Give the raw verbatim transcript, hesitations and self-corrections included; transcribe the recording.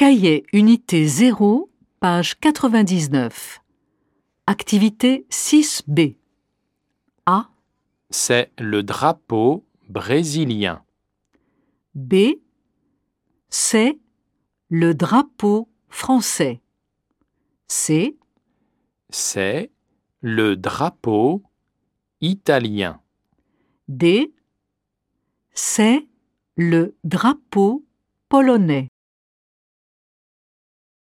Cahier unité zéro, page quatre-vingt-dix-neuf. Activité six B. A. C'est le drapeau brésilien. B. C'est le drapeau français. C. C'est le drapeau italien. D. C'est le drapeau polonais.